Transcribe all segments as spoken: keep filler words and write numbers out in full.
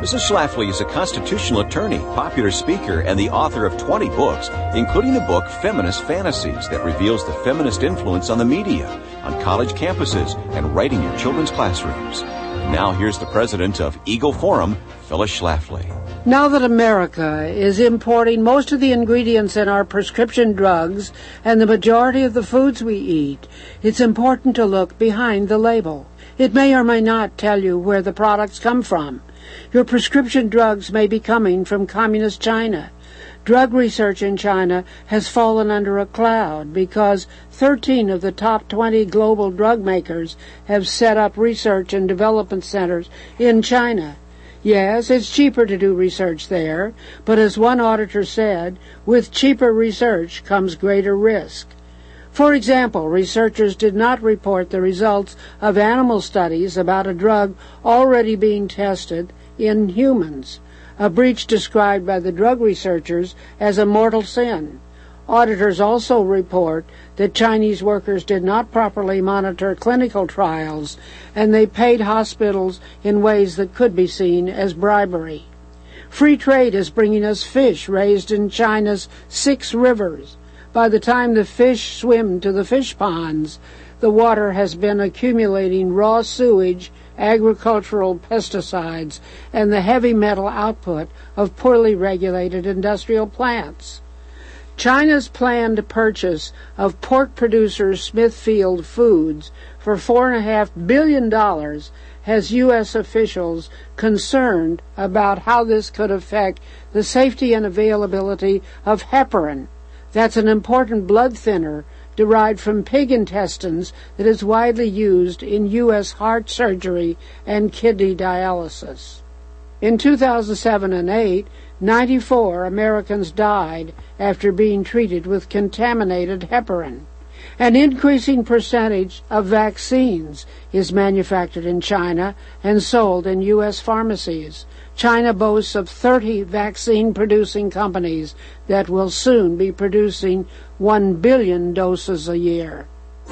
Missus Schlafly is a constitutional attorney, popular speaker, and the author of twenty books, including the book Feminist Fantasies that reveals the feminist influence on the media, on college campuses, and right in your children's classrooms. Now here's the president of Eagle Forum, Phyllis Schlafly. Now that America is importing most of the ingredients in our prescription drugs and the majority of the foods we eat, it's important to look behind the label. It may or may not tell you where the products come from. Your prescription drugs may be coming from communist China. Drug research in China has fallen under a cloud because thirteen of the top twenty global drug makers have set up research and development centers in China. Yes, it's cheaper to do research there, but as one auditor said, with cheaper research comes greater risk. For example, researchers did not report the results of animal studies about a drug already being tested in humans, a breach described by the drug researchers as a mortal sin. Auditors also report that Chinese workers did not properly monitor clinical trials, and they paid hospitals in ways that could be seen as bribery. Free trade is bringing us fish raised in China's six rivers. By the time the fish swim to the fish ponds, the water has been accumulating raw sewage, agricultural pesticides, and the heavy metal output of poorly regulated industrial plants. China's planned purchase of pork producer Smithfield Foods for four and a half billion dollars has U S officials concerned about how this could affect the safety and availability of heparin. That's an important blood thinner derived from pig intestines that is widely used in U S heart surgery and kidney dialysis. In two thousand seven and eight, ninety-four Americans died after being treated with contaminated heparin. An increasing percentage of vaccines is manufactured in China and sold in U S pharmacies. China boasts of thirty vaccine-producing companies that will soon be producing one billion doses a year.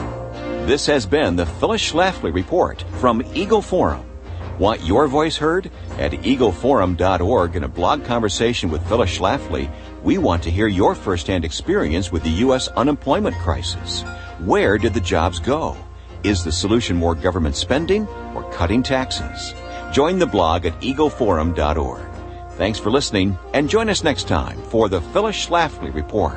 This has been the Phyllis Schlafly Report from Eagle Forum. Want your voice heard? At eagle forum dot org, in a blog conversation with Phyllis Schlafly, we want to hear your first-hand experience with the U S unemployment crisis. Where did the jobs go? Is the solution more government spending or cutting taxes? Join the blog at eagle forum dot org. Thanks for listening, and join us next time for the Phyllis Schlafly Report.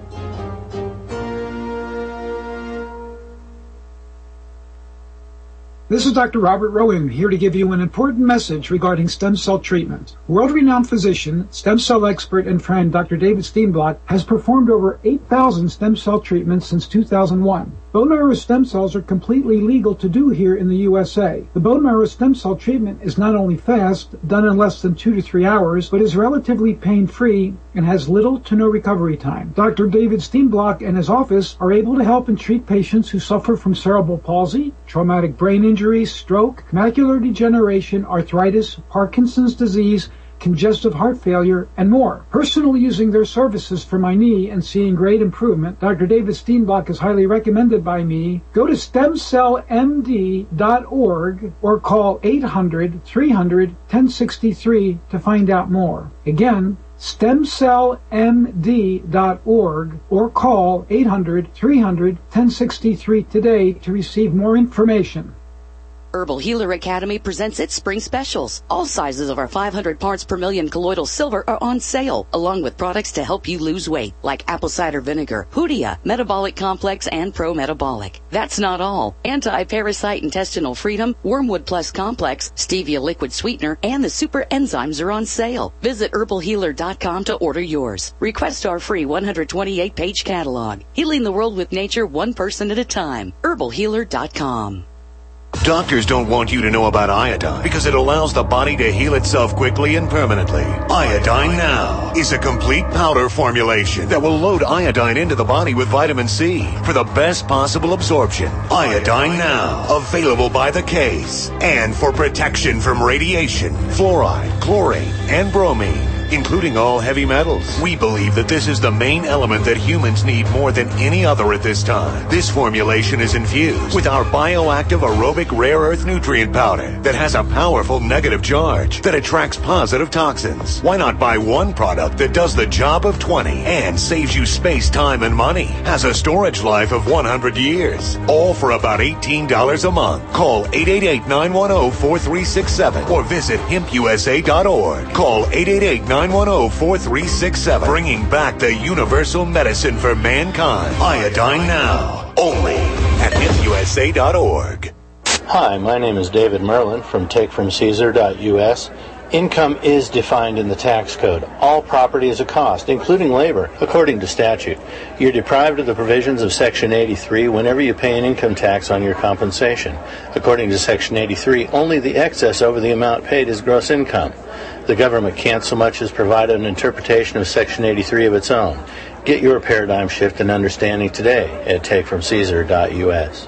This is Doctor Robert Rowan, here to give you an important message regarding stem cell treatment. World-renowned physician, stem cell expert, and friend Doctor David Steenblock has performed over eight thousand stem cell treatments since two thousand one. Bone marrow stem cells are completely legal to do here in the U S A. The bone marrow stem cell treatment is not only fast, done in less than two to three hours, but is relatively pain-free and has little to no recovery time. Doctor David Steenblock and his office are able to help and treat patients who suffer from cerebral palsy, traumatic brain injury, stroke, macular degeneration, arthritis, Parkinson's disease, congestive heart failure, and more. Personally using their services for my knee and seeing great improvement, Doctor David Steenblock is highly recommended by me. Go to stem cell m d dot org or call eight hundred, three hundred, ten sixty-three to find out more. Again, stem cell m d dot org or call eight hundred, three hundred, ten sixty-three today to receive more information. Herbal Healer Academy presents its spring specials. All sizes of our five hundred parts per million colloidal silver are on sale, along with products to help you lose weight, like apple cider vinegar, Hoodia, Metabolic Complex, and Pro Metabolic. That's not all. Anti-Parasite Intestinal Freedom, Wormwood Plus Complex, Stevia Liquid Sweetener, and the Super Enzymes are on sale. Visit herbal healer dot com to order yours. Request our free one hundred twenty-eight page catalog. Healing the world with nature one person at a time. herbal healer dot com. Doctors don't want you to know about iodine because it allows the body to heal itself quickly and permanently. Iodine Now is a complete powder formulation that will load iodine into the body with vitamin C for the best possible absorption. Iodine Now, available by the case and for protection from radiation, fluoride, chlorine, and bromine. including all heavy metals. We believe that this is the main element that humans need more than any other at this time. This formulation is infused with our bioactive aerobic rare earth nutrient powder that has a powerful negative charge that attracts positive toxins. Why not buy one product that does the job of twenty and saves you space, time, and money? Has a storage life of one hundred years. All for about eighteen dollars a month. Call eight eight eight, nine one zero, four three six seven or visit hemp u s a dot org. Call eight eight eight, nine one zero, four three six seven. Bringing back the universal medicine for mankind. Iodine Now. Only at hemp u s a dot org. Hi, my name is David Merlin from take from caesar dot u s. Income is defined in the tax code. All property is a cost, including labor, according to statute. You're deprived of the provisions of Section eighty-three whenever you pay an income tax on your compensation. According to Section eighty-three, only the excess over the amount paid is gross income. The government can't so much as provide an interpretation of Section eighty-three of its own. Get your paradigm shift and understanding today at take from caesar dot u s.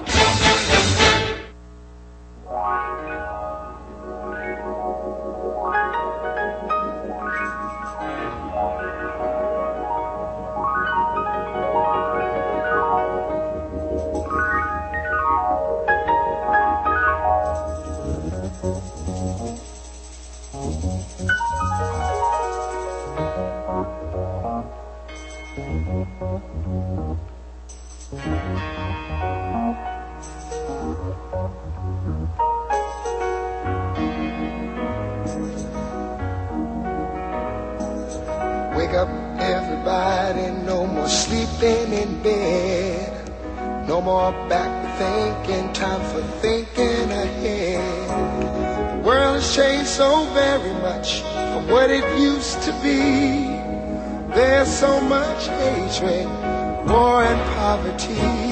Wake up, everybody, no more sleeping in bed. No more back thinking, time for thinking ahead. The world has changed so very much from what it used to be. There's so much hatred, war and poverty.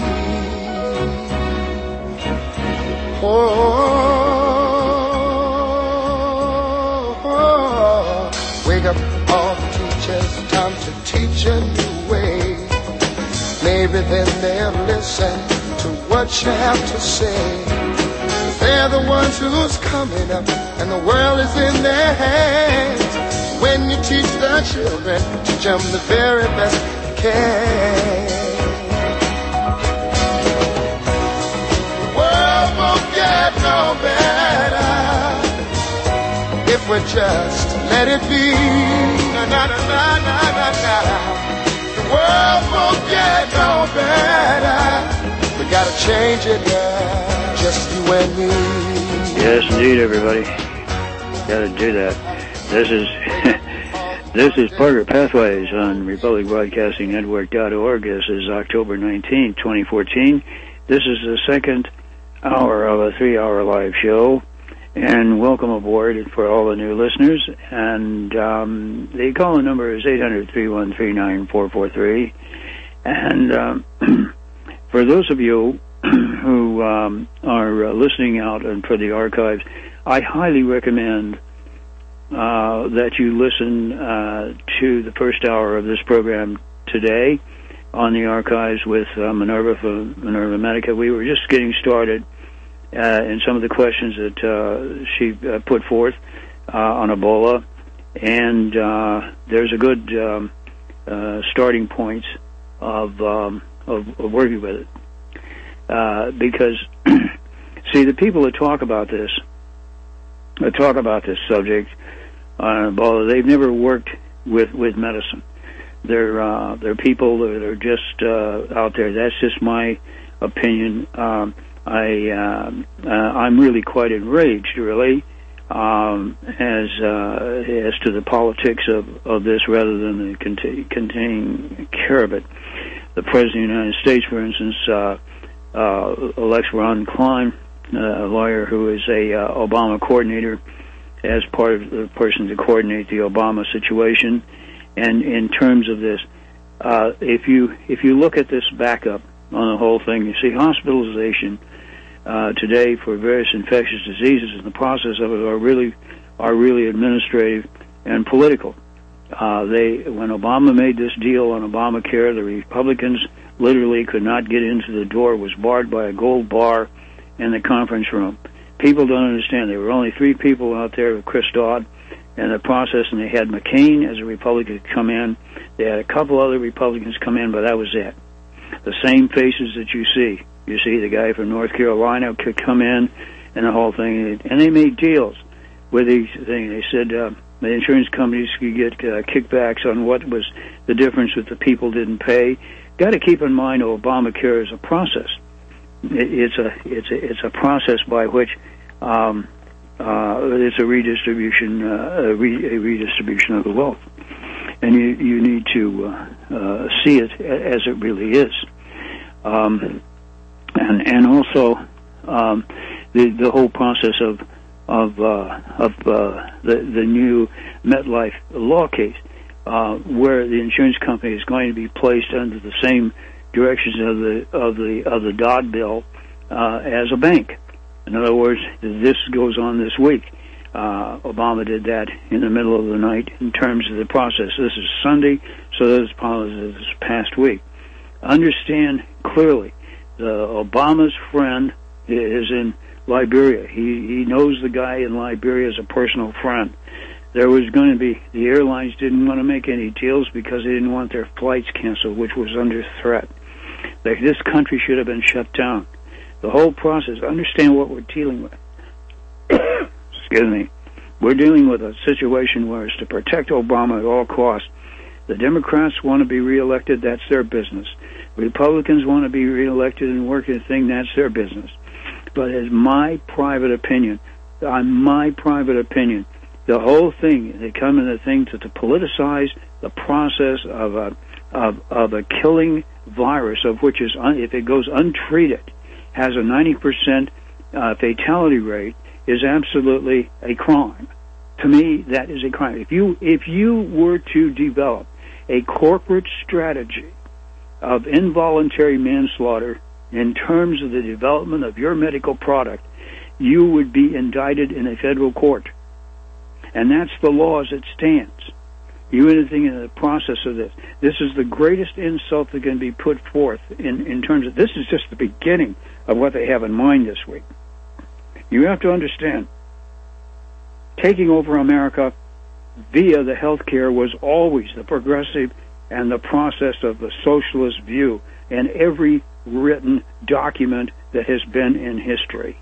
Oh, oh, oh. Wake up all the teachers, time to teach a new way. Maybe then they'll listen to what you have to say. They're the ones who's coming up, and the world is in their hands. When you teach the children, teach them the very best you can. The world won't get no better if we just let it be. Na na na na na na na. The world won't get no better. We gotta change it, yeah, just you and me. Yes, indeed, everybody. Gotta do that. This is this is Parker Pathways on Republic Broadcasting Network dot org. This is October nineteenth, twenty fourteen. This is the second hour of a three-hour live show. And welcome aboard for all the new listeners. And um, the call-in number is eight hundred, three one three, nine four four three. And um, for those of you who um, are uh, listening out and for the archives, I highly recommend uh, that you listen uh, to the first hour of this program today on the archives with uh, Minerva from Minerva Medica. We were just getting started uh, in some of the questions that uh, she uh, put forth uh, on Ebola, and uh, there's a good um, uh, starting point of, um, of, of working with it. Uh, because, see, the people that talk about this, that talk about this subject on Ebola, they've never worked with, with medicine. They're, uh, they're people that are just uh, out there. That's just my opinion. Um, I, uh, uh, I'm really quite enraged, really, um, as uh, as to the politics of, of this rather than the cont- containing care of it. The President of the United States, for instance, uh, Uh, elects Ron Klein, uh, a lawyer who is a uh, Obama coordinator, as part of the person to coordinate the Obama situation. And in terms of this, uh, if you if you look at this backup on the whole thing, you see hospitalization uh, today for various infectious diseases, and the process of it are really are really administrative and political. Uh, they when Obama made this deal on Obamacare, the Republicans literally could not get into the door, was barred by a gold bar in the conference room. People don't understand. There were only three people out there, Chris Dodd, and the process, and they had McCain as a Republican come in. They had a couple other Republicans come in, but that was it. The same faces that you see. You see the guy from North Carolina could come in, and the whole thing, and they made deals with these things. They said uh, the insurance companies could get uh, kickbacks on what was the difference that the people didn't pay. Got to keep in mind, Obamacare is a process. It, it's a it's a it's a process by which um, uh, it's a redistribution uh, a, re, a redistribution of the wealth, and you you need to uh, uh, see it as it really is, um, and and also um, the the whole process of of uh, of uh, the the new MetLife law case, uh, where the insurance company is going to be placed under the same directions of the of the of the Dodd bill uh, as a bank. In other words, this goes on this week. Uh, Obama did that in the middle of the night in terms of the process. This is Sunday, so this is probably this past week. Understand clearly, the Obama's friend is in Liberia. He he knows the guy in Liberia as a personal friend. There was going to be, the airlines didn't want to make any deals because they didn't want their flights canceled, which was under threat. Like, this country should have been shut down. The whole process, understand what we're dealing with. Excuse me. We're dealing with a situation where it's to protect Obama at all costs. The Democrats want to be reelected, that's their business. Republicans want to be reelected and work a thing, that's their business. But as my private opinion, on my private opinion, the whole thing, they come in the thing to, to politicize the process of a of, of a killing virus, of which is, un, if it goes untreated, has a ninety percent uh, fatality rate, is absolutely a crime. To me, that is a crime. If you if you were to develop a corporate strategy of involuntary manslaughter in terms of the development of your medical product, you would be indicted in a federal court. And that's the law as it stands. You anything in the process of this. This is the greatest insult that can be put forth in, in terms of, this is just the beginning of what they have in mind this week. You have to understand, taking over America via the health care was always the progressive and the process of the socialist view in every written document that has been in history.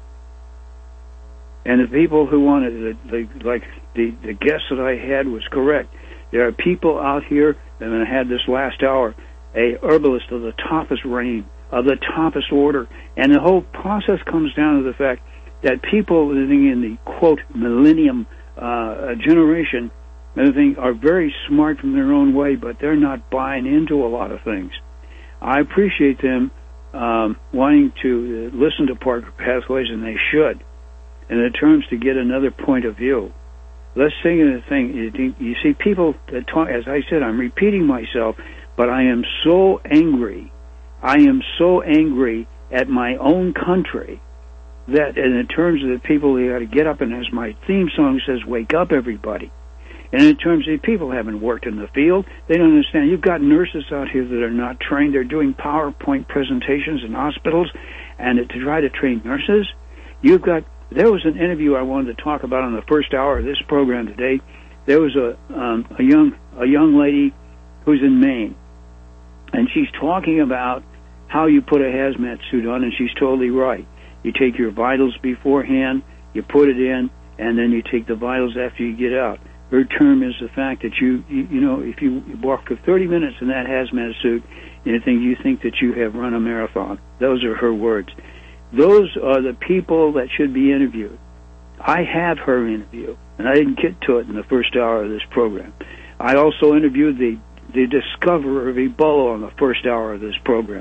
And the people who wanted, the, the, like the, the guest that I had was correct. There are people out here, and I had this last hour, a herbalist of the toppest range, of the toppest order. And the whole process comes down to the fact that people living in the, quote, millennium uh, generation, everything, are very smart from their own way, but they're not buying into a lot of things. I appreciate them um, wanting to listen to Parker Pathways, and they should, in the terms to get another point of view. Let's think of the thing. You, you see, people that talk, as I said, I'm repeating myself, but I am so angry. I am so angry at my own country that, and in terms of the people who got to get up, and as my theme song says, wake up, everybody. And in terms of people who haven't worked in the field, they don't understand. You've got nurses out here that are not trained. They're doing PowerPoint presentations in hospitals, and to try to train nurses, you've got. There was an interview I wanted to talk about on the first hour of this program today. There was a um, a young a young lady who's in Maine, and she's talking about how you put a hazmat suit on, and she's totally right. You take your vitals beforehand, you put it in, and then you take the vitals after you get out. Her term is the fact that you, you, you know, if you walk for thirty minutes in that hazmat suit, you think you think that you have run a marathon. Those are her words. Those are the people that should be interviewed. I had her interview, and I didn't get to it in the first hour of this program. I also interviewed the, the discoverer of Ebola on the first hour of this program.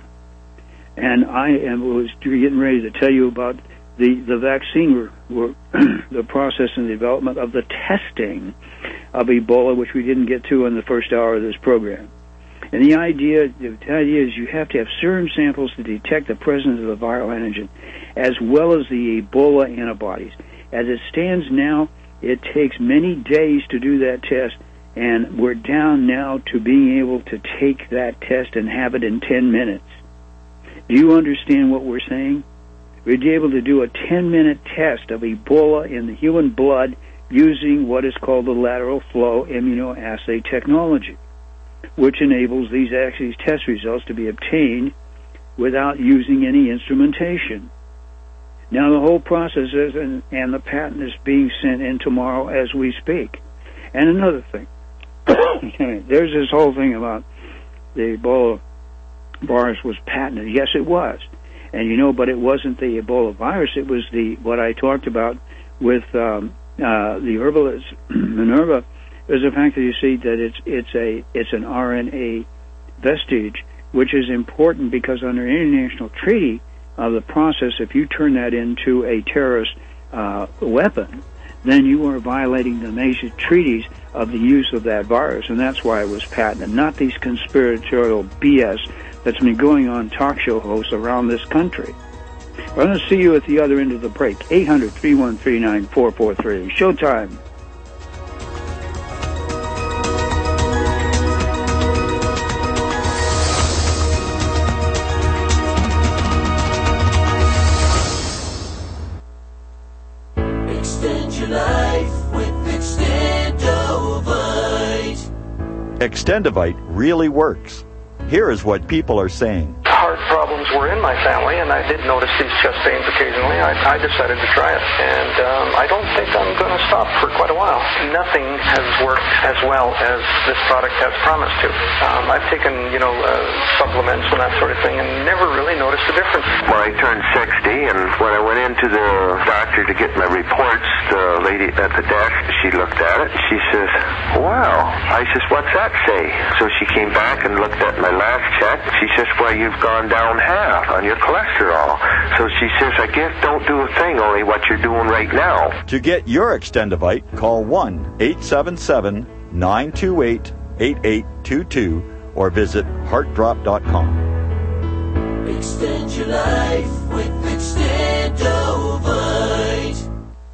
And I am, was getting ready to tell you about the, the vaccine, were, the process and development of the testing of Ebola, which we didn't get to in the first hour of this program. And the idea, the idea is you have to have serum samples to detect the presence of the viral antigen, as well as the Ebola antibodies. As it stands now, it takes many days to do that test, and we're down now to being able to take that test and have it in ten minutes. Do you understand what we're saying? We'd be able to do a ten-minute test of Ebola in the human blood, using what is called the lateral flow immunoassay technology, which enables these these test results to be obtained without using any instrumentation. Now, the whole process is, and, and the patent is being sent in tomorrow as we speak. And another thing, there's this whole thing about the Ebola virus was patented. Yes, it was. And you know, but it wasn't the Ebola virus. It was the what I talked about with um, uh, the herbalist Minerva. Is the fact that you see that it's it's a it's an R N A vestige, which is important because under international treaty of the process, if you turn that into a terrorist uh, weapon, then you are violating the major treaties of the use of that virus, and that's why it was patented, not these conspiratorial B S that's been going on talk show hosts around this country. I'm going to see you at the other end of the break. eight hundred, three one three, nine four four three. Showtime. Extend your life with Extendovite. Extendovite really works. Here is what people are saying. Heart problems were in my family, and I did notice these chest pains occasionally. I, I decided to try it, and um, I don't think I'm going to stop for quite a while. Nothing has worked as well as this product has promised to. Um, I've taken, you know, uh, supplements and that sort of thing, and never really noticed a difference. Well, I turned sixty, and when I went into the doctor to get my reports, the lady at the desk, she looked at it, and she says, wow. I says, what's that say? So she came back and looked at my last check. She says, well, you've gone down half on your cholesterol. So she says, I guess don't do a thing, only what you're doing right now. To get your Extendovite, call one eight seven seven, nine two eight, eight eight two two or visit heart drop dot com. Extend your life with Extendovite.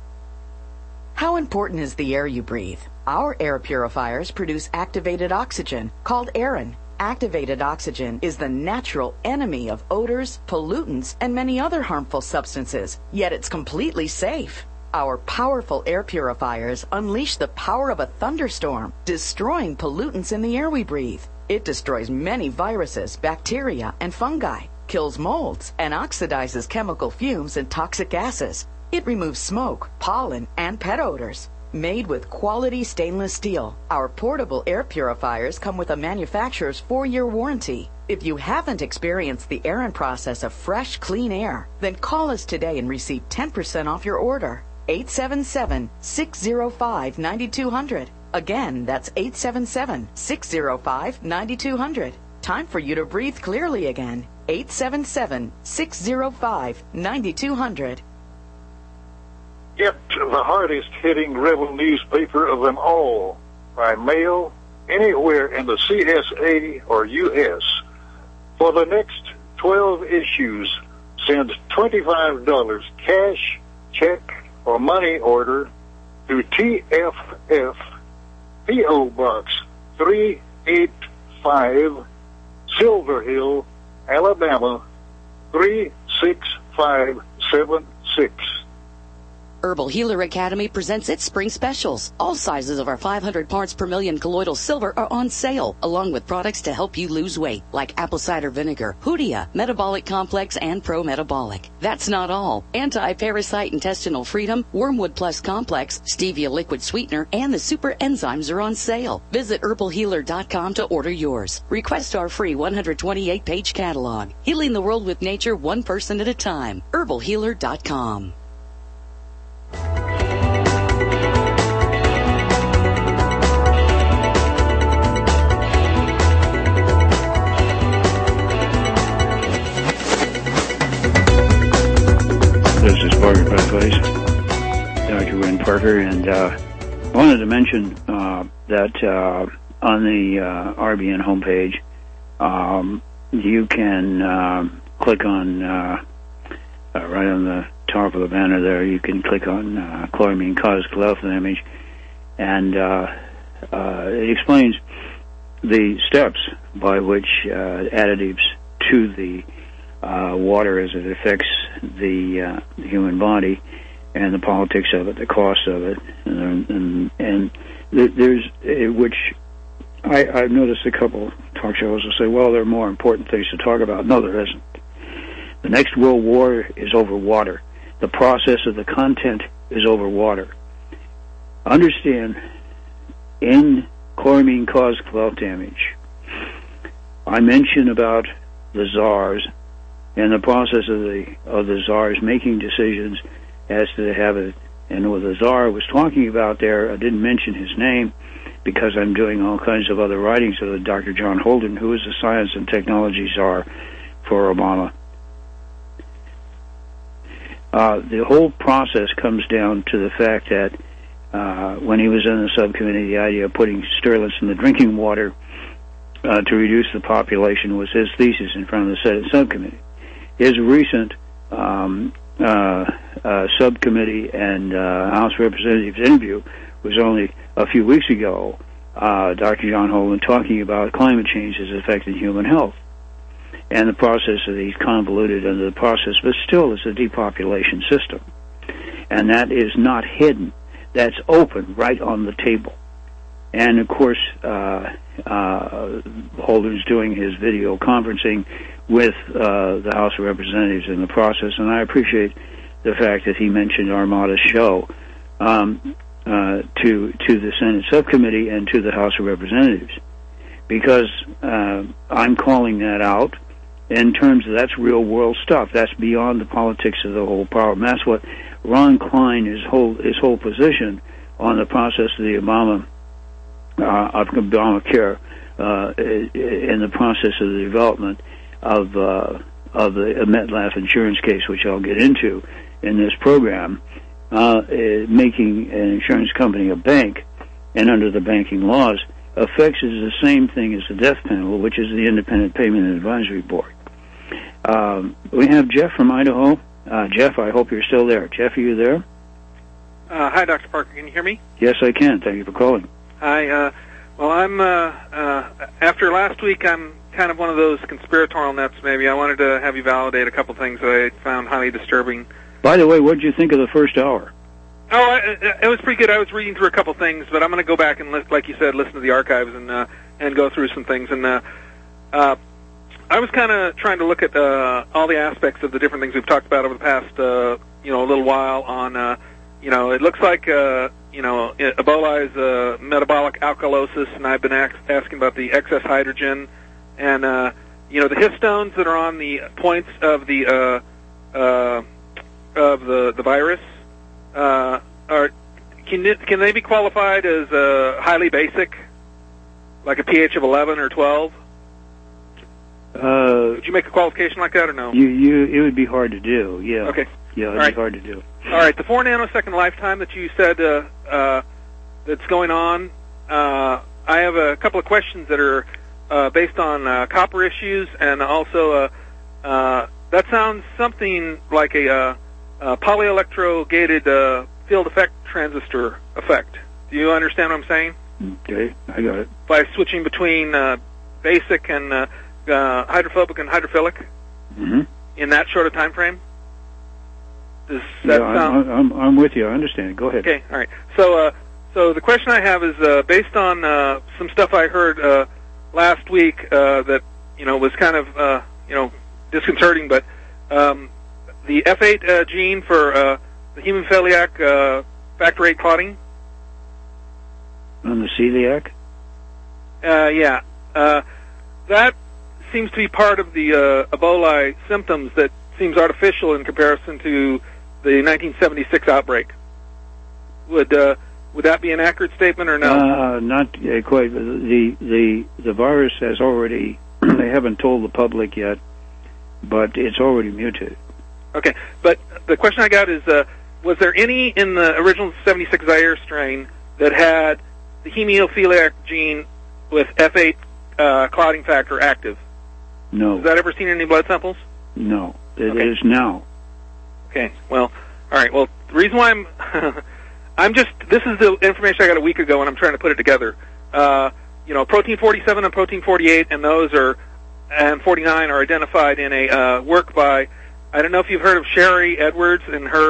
How important is the air you breathe? Our air purifiers produce activated oxygen, called Aeron. Activated oxygen is the natural enemy of odors, pollutants, and many other harmful substances, yet it's completely safe. Our powerful air purifiers unleash the power of a thunderstorm, destroying pollutants in the air we breathe. It destroys many viruses, bacteria, and fungi, kills molds, and oxidizes chemical fumes and toxic gases. It removes smoke, pollen, and pet odors. Made with quality stainless steel, our portable air purifiers come with a manufacturer's four-year warranty. If you haven't experienced the Aeron process of fresh, clean air, then call us today and receive ten percent off your order. eight seven seven, six zero five, nine two zero zero. Again, that's eight seven seven, six zero five, nine two zero zero. Time for you to breathe clearly again. eight seven seven, six zero five, nine two zero zero. Get the hardest-hitting rebel newspaper of them all by mail anywhere in the C S A or U S For the next twelve issues, send twenty-five dollars cash, check, or money order to T F F, P O. Box three eight five, Silver Hill, Alabama three six five seven six. Herbal Healer Academy presents its spring specials. All sizes of our five hundred parts per million colloidal silver are on sale, along with products to help you lose weight, like apple cider vinegar, Hoodia, Metabolic Complex, and Pro Metabolic. That's not all. Anti-Parasite Intestinal Freedom, Wormwood Plus Complex, Stevia Liquid Sweetener, and the Super Enzymes are on sale. Visit herbal healer dot com to order yours. Request our free one hundred twenty-eight page catalog. Healing the world with nature one person at a time. herbal healer dot com. This is Parker Pathways, Doctor Wynn Parker, and uh, I wanted to mention uh, that uh, on the uh, R B N homepage, um, you can uh, click on, uh, uh, right on the top of the banner there, you can click on uh, chloramine caused cleft damage, and uh, uh, it explains the steps by which uh, additives to the uh, water as it affects the, uh, the human body and the politics of it, the cost of it, and and, and there's uh, which I, I've noticed a couple talk shows will say, well, there are more important things to talk about. No, there isn't. The next world war is over water. The process of the content is over water. Understand, in chloramine caused cloud damage, I mentioned about the czars and the process of the of the czars making decisions as to have it. And what the czar was talking about there, I didn't mention his name because I'm doing all kinds of other writings of Doctor John Holden, who is the science and technology czar for Obama. Uh, the whole process comes down to the fact that uh, when he was in the subcommittee, the idea of putting sterolates in the drinking water uh, to reduce the population was his thesis in front of the Senate subcommittee. His recent um, uh, uh, subcommittee and uh, House Representatives interview was only a few weeks ago, uh, Doctor John Holden talking about climate change as affecting human health. And the process of these convoluted under the process, but still it's a depopulation system. And that is not hidden. That's open right on the table. And of course, uh, uh, Holden's doing his video conferencing with uh, the House of Representatives in the process, and I appreciate the fact that he mentioned our modest show um, uh, to to the Senate subcommittee and to the House of Representatives, because uh, I'm calling that out in terms of that's real world stuff. That's beyond the politics of the whole problem. That's what Ron Klein, his whole his whole position on the process of the Obama uh, of Obamacare uh, in the process of the development of uh, of the MetLife insurance case, which I'll get into in this program, uh, making an insurance company a bank, and under the banking laws, affects is the same thing as the death penalty, which is the Independent Payment and Advisory Board. Um, we have Jeff from Idaho. Uh, Jeff, I hope you're still there. Jeff, are you there? Uh, hi, Doctor Parker. Can you hear me? Yes, I can. Thank you for calling. Hi. Uh, well, I'm, uh, uh, after last week, I'm kind of one of those conspiratorial nuts, maybe. I wanted to have you validate a couple things that I found highly disturbing. By the way, what did you think of the first hour? Oh, I, it was pretty good. I was reading through a couple things, but I'm going to go back and, list, like you said, listen to the archives and uh, and go through some things. And uh, uh, I was kind of trying to look at uh, all the aspects of the different things we've talked about over the past, uh, you know, a little while. On, uh, you know, it looks like, uh, you know, Ebola is uh, metabolic alkalosis, and I've been ask, asking about the excess hydrogen, and uh, you know, the histones that are on the points of the uh, uh, of the the virus. Uh, are can it, can they be qualified as uh, highly basic, like a pH of eleven or twelve? Uh, Would you make a qualification like that or no? You you it would be hard to do. Yeah. Okay. Yeah, it'd All right. be hard to do. All right. The four nanosecond lifetime that you said uh, uh, that's going on. Uh, I have a couple of questions that are uh, based on uh, copper issues, and also uh, uh, that sounds something like a. Uh, Uh, polyelectro-gated uh, field effect transistor effect. Do you understand what I'm saying? Okay, I got it. By switching between uh, basic and uh, uh, hydrophobic and hydrophilic Mm-hmm. in that short of time frame? Does that yeah, sound... I'm, I'm, I'm with you. I understand. Go ahead. Okay, all right. So, uh, so the question I have is uh, based on uh, some stuff I heard uh, last week uh, that you know was kind of uh, you know disconcerting, but. Um, The F eight uh, gene for uh, the hemophiliac uh, factor eight clotting. On the celiac? Uh, yeah. Uh, that seems to be part of the uh, Ebola symptoms that seems artificial in comparison to the nineteen seventy-six outbreak. Would uh, would that be an accurate statement or no? Uh, not uh, quite. The, the, the virus has already, they haven't told the public yet, but it's already mutated. Okay, but the question I got is, uh, was there any in the original seventy-six Zaire strain that had the hemophiliac gene with F eight uh, clotting factor active? No. Has that ever seen in any blood samples? No. It okay. is now. Okay, well, all right. Well, the reason why I'm, I'm just, this is the information I got a week ago, and I'm trying to put it together. Uh, you know, protein forty-seven and protein forty-eight, and those are, and forty-nine are identified in a uh, work by, I don't know if you've heard of Sherry Edwards and her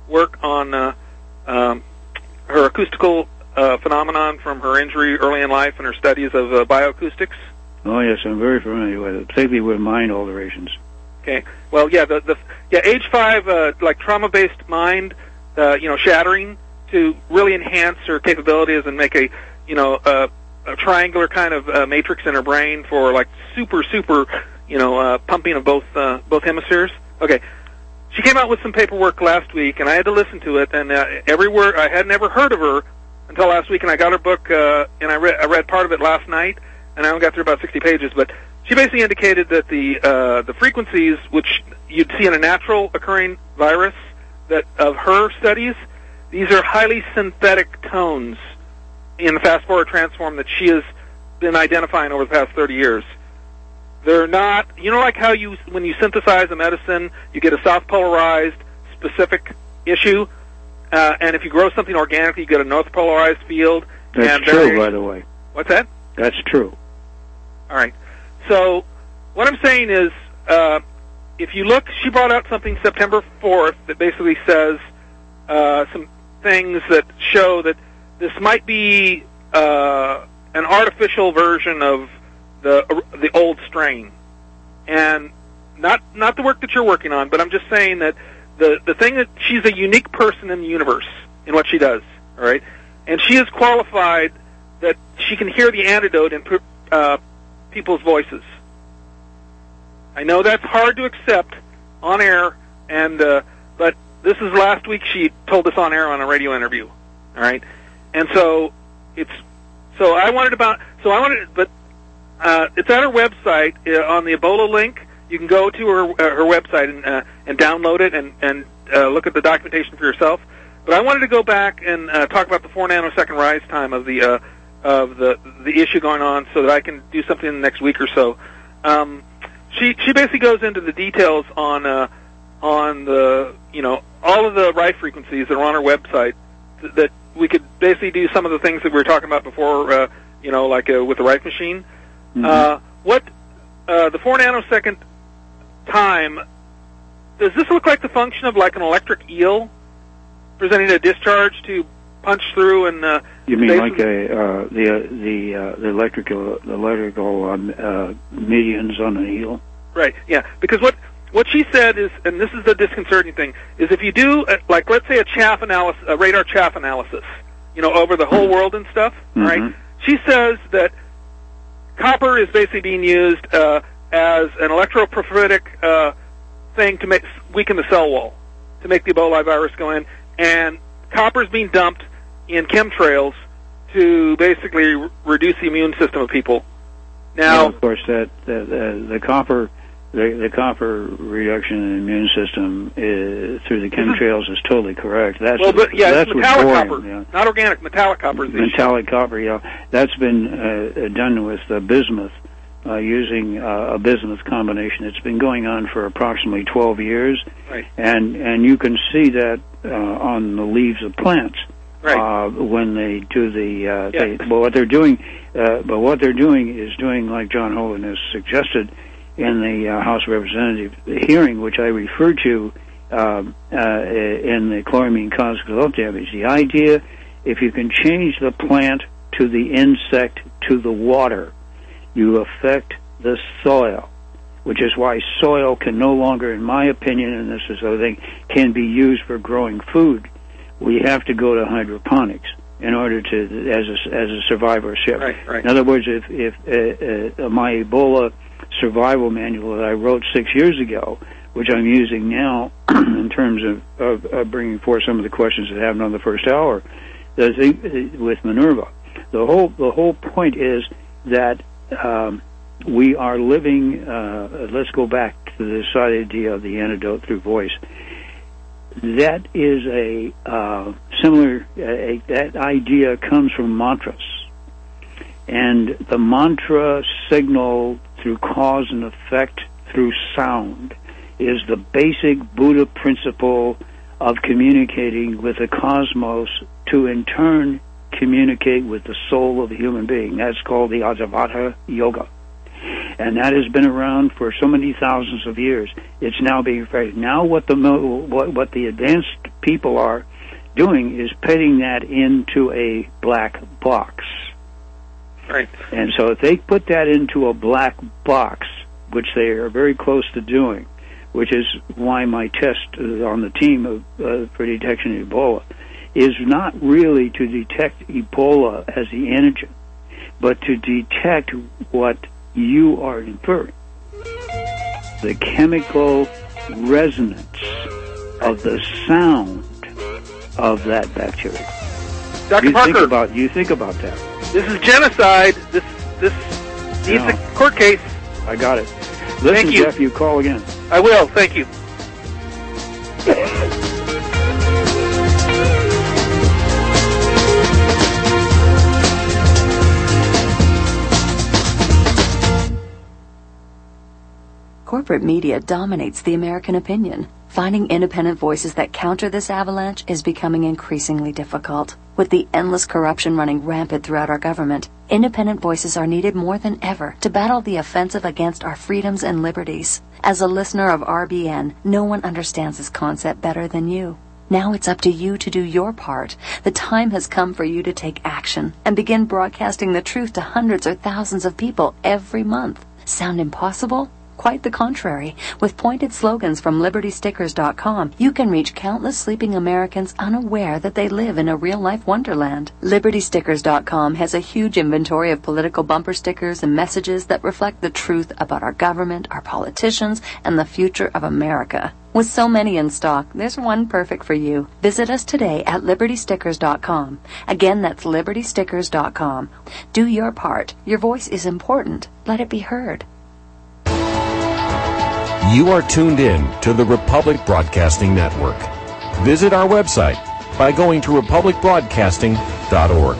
work on uh, um, her acoustical uh, phenomenon from her injury early in life and her studies of uh, bioacoustics? Oh, yes, I'm very familiar with it, particularly with mind alterations. Okay. Well, yeah, the, the yeah age five, uh, like trauma-based mind, uh, you know, shattering to really enhance her capabilities and make a, you know, uh, a triangular kind of uh, matrix in her brain for like super, super, you know, uh, pumping of both uh, both hemispheres. Okay. She came out with some paperwork last week, and I had to listen to it. And uh, every word, I had never heard of her until last week, and I got her book, uh, and I read I read part of it last night, and I only got through about sixty pages, but she basically indicated that the uh, the frequencies which you'd see in a natural occurring virus that of her studies, these are highly synthetic tones in the fast forward transform that she has been identifying over the past thirty years. They're not, you know, like how you when you synthesize a medicine, you get a south polarized specific issue, uh, and if you grow something organically, you get a north polarized field. That's and true, by the way. What's that? That's true. All right. So what I'm saying is, uh, if you look, she brought out something September fourth that basically says uh, some things that show that this might be uh, an artificial version of the the old strain, and not not the work that you're working on, but I'm just saying that the the thing that she's a unique person in the universe in what she does. All right, and she is qualified that she can hear the antidote in uh, people's voices. I know that's hard to accept on air, and uh, but this is last week she told us on air on a radio interview. All right, and so it's so I wanted about so I wanted, but uh, it's at her website uh, on the Ebola link. You can go to her uh, her website and uh, and download it and and uh, look at the documentation for yourself. But I wanted to go back and uh, talk about the four nanosecond rise time of the uh, of the the issue going on, so that I can do something in the next week or so. Um, she she basically goes into the details on uh, on the you know all of the Rife frequencies that are on her website th- that we could basically do some of the things that we were talking about before, uh, you know, like uh, with the Rife machine. Mm-hmm. Uh, what uh, the four nanosecond time, does this look like the function of like an electric eel presenting a discharge to punch through and uh, you mean like a uh, the uh, the uh, the electrical the electrical um, uh, medians on an eel? Right. Yeah. Because what what she said is, and this is the disconcerting thing, is if you do uh, like let's say a chaff analysis, a radar chaff analysis, you know, over the whole world and stuff, mm-hmm. right? She says that copper is basically being used uh, as an electroprophytic uh, thing to make weaken the cell wall, to make the Ebola virus go in, and copper is being dumped in chemtrails to basically r- reduce the immune system of people. Now, well, of course, that the, the, the copper, the, the copper reduction in the immune system is, through the chemtrails is totally correct. That's well, but yeah, that's it's metallic boring, copper, yeah. not organic. Metallic copper is the metallic issue. copper. Yeah, that's been uh, done with uh, bismuth. Uh, using uh, a bismuth combination. It's been going on for approximately twelve years, right. and and you can see that uh, on the leaves of plants right. uh, when they do the. Uh, yeah. they, but what they're doing, uh, but what they're doing is doing like John Holan has suggested in the uh, House of Representatives hearing, which I referred to uh, uh, in the chloramine causes growth damage. The idea, if you can change the plant to the insect to the water, you affect the soil, which is why soil can no longer, in my opinion, and this is the thing, can be used for growing food. We have to go to hydroponics in order to, as a, as a survivorship. Right, right. In other words, if, if uh, uh, my Ebola survival manual that I wrote six years ago, which I'm using now in terms of, of, of bringing forth some of the questions that happened on the first hour, the thing, with Minerva, the whole the whole point is that Um, we are living, uh, let's go back to this idea of the antidote through voice. That is a uh, similar, a, that idea comes from mantras. And the mantra signal through cause and effect through sound is the basic Buddha principle of communicating with the cosmos to in turn communicate with the soul of the human being. That's called the Advaita Yoga. And that has been around for so many thousands of years. It's now being perfected. Now what the what, what the advanced people are doing is putting that into a black box. Right. And so if they put that into a black box, which they are very close to doing, which is why my test on the team of, uh, for detection of Ebola is not really to detect Ebola as the antigen, but to detect what you are inferring. The chemical resonance of the sound of that bacteria. Doctor You Parker, think about, you think about that. this is genocide. This this needs No. a court case. I got it. Listen, Thank you. Jeff, you call again. I will. Thank you. Corporate media dominates the American opinion. Finding independent voices that counter this avalanche is becoming increasingly difficult. With the endless corruption running rampant throughout our government, independent voices are needed more than ever to battle the offensive against our freedoms and liberties. As a listener of R B N, no one understands this concept better than you. Now it's up to you to do your part. The time has come for you to take action and begin broadcasting the truth to hundreds or thousands of people every month. Sound impossible? Quite the contrary. With pointed slogans from Liberty Stickers dot com, you can reach countless sleeping Americans unaware that they live in a real-life wonderland. Liberty Stickers dot com has a huge inventory of political bumper stickers and messages that reflect the truth about our government, our politicians, and the future of America. With so many in stock, there's one perfect for you. Visit us today at Liberty Stickers dot com. Again, that's Liberty Stickers dot com. Do your part. Your voice is important. Let it be heard. You are tuned in to the Republic Broadcasting Network. Visit our website by going to republic broadcasting dot org.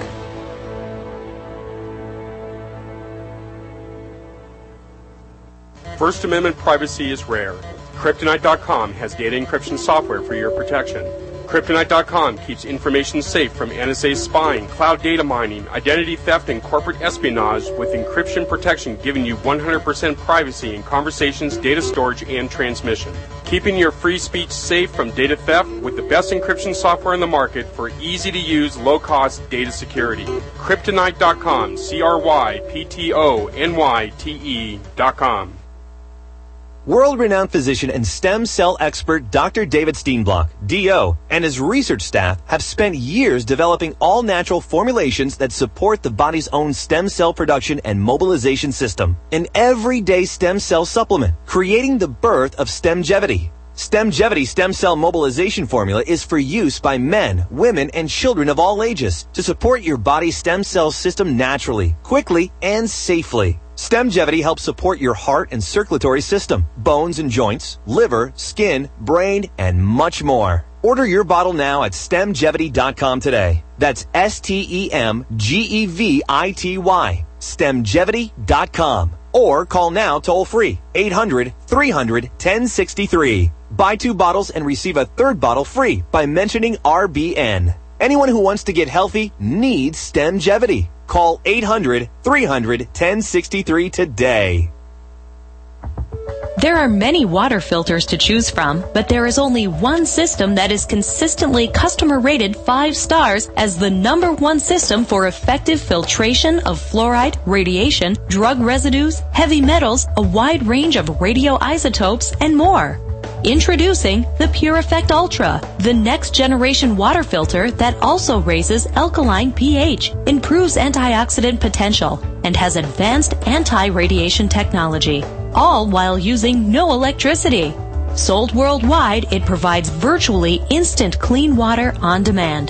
First Amendment privacy is rare. Kryptonite dot com has data encryption software for your protection. Kryptonite dot com keeps information safe from N S A spying, cloud data mining, identity theft, and corporate espionage with encryption protection giving you one hundred percent privacy in conversations, data storage, and transmission. Keeping your free speech safe from data theft with the best encryption software in the market for easy-to-use, low-cost data security. Kryptonite dot com, C R Y P T O N Y T E dot com. World-renowned physician and stem cell expert Doctor David Steenblock, D O, and his research staff have spent years developing all-natural formulations that support the body's own stem cell production and mobilization system. An everyday stem cell supplement, creating the birth of Stemgevity. Stemgevity stem cell mobilization formula is for use by men, women, and children of all ages to support your body's stem cell system naturally, quickly, and safely. Stemgevity helps support your heart and circulatory system, bones and joints, liver, skin, brain, and much more. Order your bottle now at Stemgevity dot com today. That's S T E M G E V I T Y. Stemgevity dot com. Or call now toll free, eight hundred, three hundred, ten sixty-three. Buy two bottles and receive a third bottle free by mentioning R B N. Anyone who wants to get healthy needs Stemgevity. Call eight hundred, three hundred, ten sixty-three today. There are many water filters to choose from, but there is only one system that is consistently customer rated five stars as the number one system for effective filtration of fluoride, radiation, drug residues, heavy metals, a wide range of radioisotopes, and more. Introducing the Pure Effect Ultra, the next generation water filter that also raises alkaline pH, improves antioxidant potential, and has advanced anti-radiation technology, all while using no electricity. Sold worldwide, it provides virtually instant clean water on demand.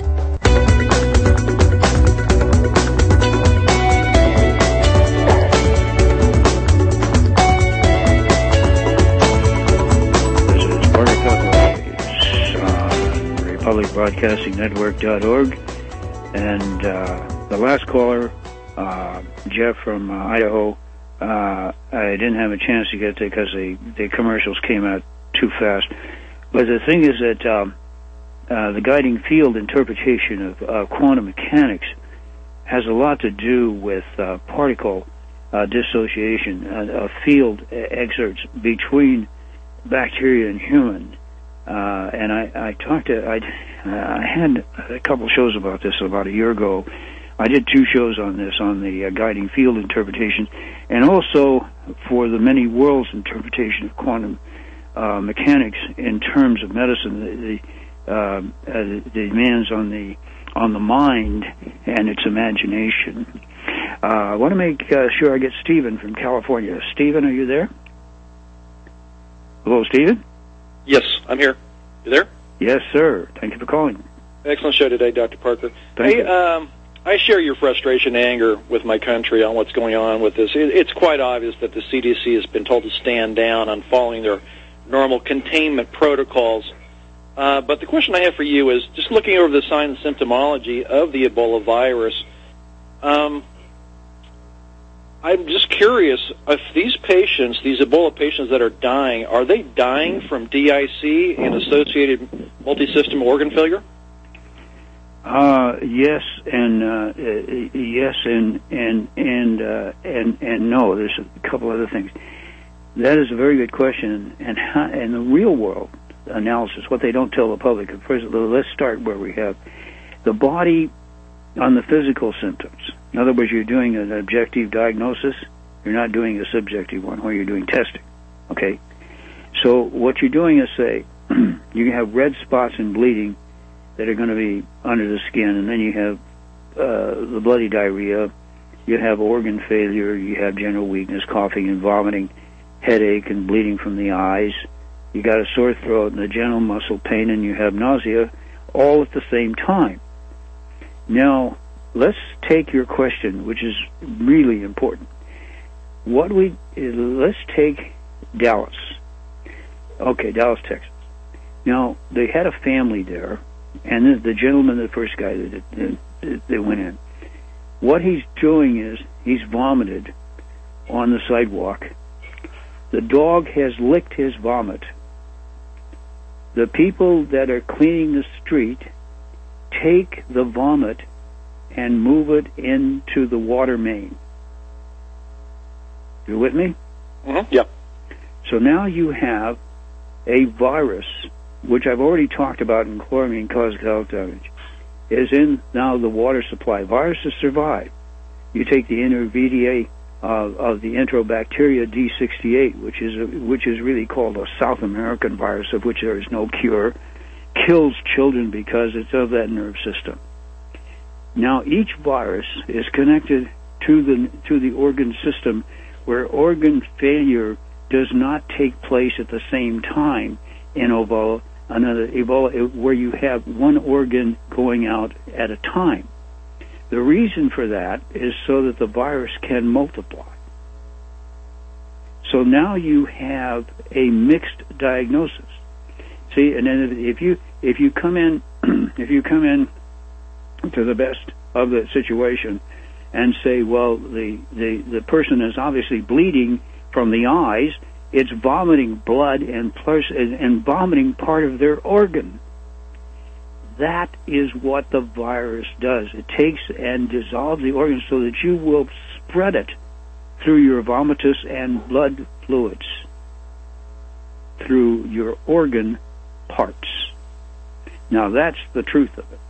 Republic Broadcasting Network dot org. And uh, the last caller, uh, Jeff from uh, Idaho, uh, I didn't have a chance to get there because the, the commercials came out too fast. But the thing is that um, uh, the guiding field interpretation of uh, quantum mechanics has a lot to do with uh, particle uh, dissociation, uh, of field exerts between bacteria and human. Uh, and I, I talked to, I, I had a couple shows about this about a year ago. I did two shows on this, on the uh, guiding field interpretation, and also for the many worlds interpretation of quantum uh, mechanics in terms of medicine. The, the, uh, the demands on the on the mind and its imagination. Uh, I want to make uh, sure I get Stephen from California. Stephen, are you there? Hello, Stephen? Yes, I'm here. You there? Yes, sir. Thank you for calling. Excellent show today, Doctor Parker. Thank hey, you. Um, I share your frustration and anger with my country on what's going on with this. It, it's quite obvious that the C D C has been told to stand down on following their normal containment protocols. Uh, but the question I have for you is, just looking over the signs and symptomology of the Ebola virus, um, I'm just curious, if these patients, these Ebola patients that are dying, are they dying from D I C and associated multisystem organ failure? Uh, yes, and uh, yes, and and and uh, and and no. There's a couple other things. That is a very good question, and how, and the real world analysis, what they don't tell the public. First, let's start where we have the body on the physical symptoms. In other words, you're doing an objective diagnosis. You're not doing a subjective one where you're doing testing. Okay? So what you're doing is, say, you have red spots and bleeding that are going to be under the skin, and then you have uh, the bloody diarrhea, you have organ failure, you have general weakness, coughing and vomiting, headache and bleeding from the eyes, you got a sore throat and a general muscle pain, and you have nausea all at the same time. Now, let's take your question, which is really important. What we let's take Dallas. Okay, Dallas, Texas. Now, they had a family there, and the, the gentleman, the first guy that, that, that went in, what he's doing is he's vomited on the sidewalk. The dog has licked his vomit. The people that are cleaning the street take the vomit and move it into the water main. You with me? Mm-hmm. Yep. So now you have a virus, which I've already talked about in chloramine causes health damage, is in now the water supply. Viruses survive. You take the intermediate uh, of the Enterobacteria D sixty-eight, which is a, which is really called a South American virus, of which there is no cure, kills children because it's of that nerve system. Now, each virus is connected to the to the organ system, where organ failure does not take place at the same time in Ebola, another Ebola, where you have one organ going out at a time. The reason for that is so that the virus can multiply. So now you have a mixed diagnosis. See, and then if you if you come in if you come in to the best of the situation and say, well, the, the, the person is obviously bleeding from the eyes, it's vomiting blood and, plus, and, and vomiting part of their organ. That is what the virus does. It takes and dissolves the organ so that you will spread it through your vomitus and blood fluids, through your organ parts. Now, that's the truth of it.